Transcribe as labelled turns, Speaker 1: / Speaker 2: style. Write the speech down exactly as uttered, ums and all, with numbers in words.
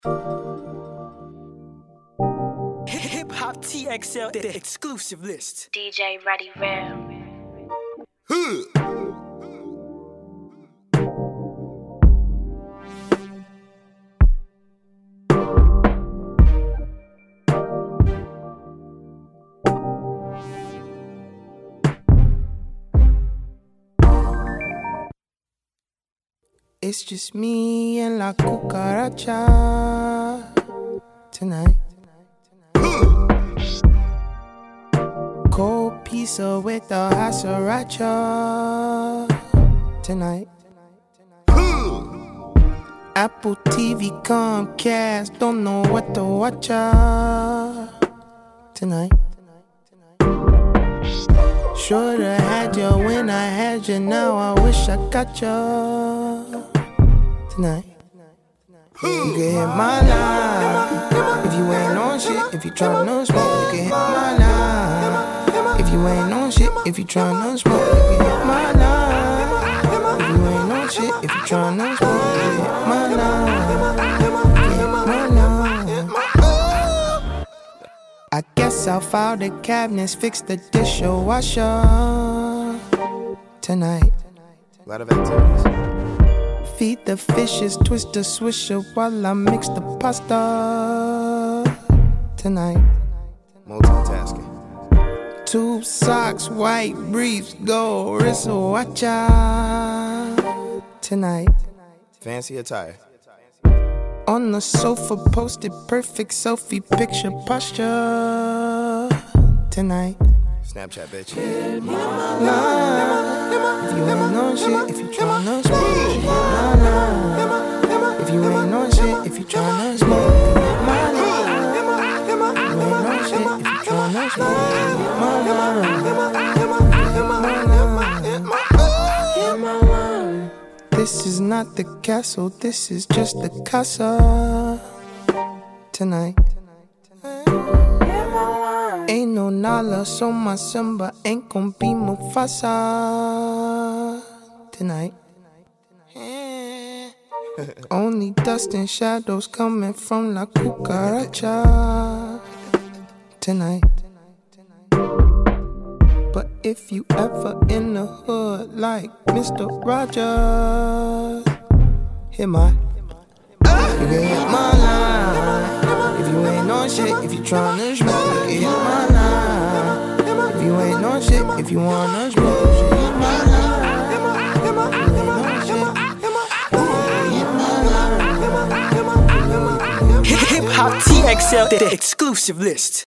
Speaker 1: Hip Hop T X L, the exclusive list.
Speaker 2: D J Ready Real.
Speaker 3: It's just me and La Cucaracha tonight. Cold pizza with the hot sriracha tonight. Apple T V, Comcast, don't know what to watch uh, tonight. Shoulda had you when I had you, now I wish I got you tonight. You can hit my line if you ain't on shit. If you tryna smoke, you can hit my line. If you ain't on shit, if you tryna smoke, you can hit my line. If you ain't on shit, if you tryna smoke, you can hit my line. Hit my line. I guess I'll file the cabinets, fix the dishwasher tonight.
Speaker 4: A lot of activities.
Speaker 3: Feed the fishes, twist the swisher while I mix the pasta tonight.
Speaker 4: Multitasking.
Speaker 3: Two socks, white briefs, gold wristwatcher tonight.
Speaker 4: Fancy attire.
Speaker 3: On the sofa, posted perfect selfie picture posture tonight.
Speaker 4: Snapchat, bitch.
Speaker 3: Line. If you ain't on shit, if you tryna smoke, you hit my line. If you ain't on shit, if you tryna smoke, you hit my line. If you ain't on shit, if you tryna smoke, you hit my line. Hit my line. This is not the castle, this is just the casa tonight. Ain't no Nala, so my Simba ain't gon' be Mufasa tonight. Only dust and shadows coming from La Cucaracha tonight. But if you ever in the hood like Mister Rogers, hit my, you can hit my line. If you ain't on shit, if you tryna smoke, you can hit my line. If you ain't on shit, if you wanna smoke, you can hit my line. If you ain't on shit,
Speaker 1: Hip Hop T X L, the exclusive list.